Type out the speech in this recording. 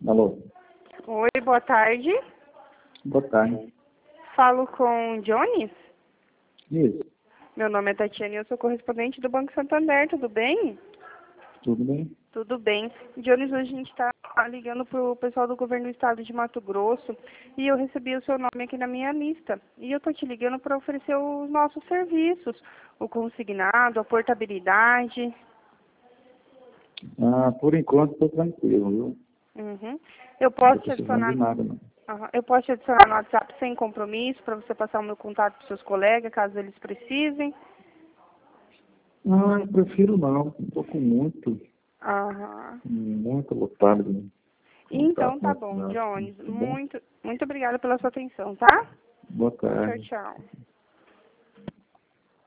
Alô, Oi, boa tarde. boa tarde. Falo com Jones? Isso, Meu nome é Tatiana e eu sou correspondente do Banco Santander, tudo bem? tudo bem? Tudo bem. Jones, hoje a gente está ligando para o pessoal do governo do estado de Mato Grosso e eu recebi o seu nome aqui na minha lista. E eu estou te ligando para oferecer os nossos serviços, o consignado, a portabilidade. Por enquanto estou tranquilo, viu? Uhum. Não Eu estou posso te precisando de adicionar, nada, não. eu posso te adicionar no WhatsApp sem compromisso para você passar o meu contato para os seus colegas, caso eles precisem. Eu prefiro não. Estou com Aham. muito lotado de Então contato no tá bom, WhatsApp. Jones. Tá bom? Muito obrigada pela sua atenção, tá? Boa Tchau, tarde. tchau.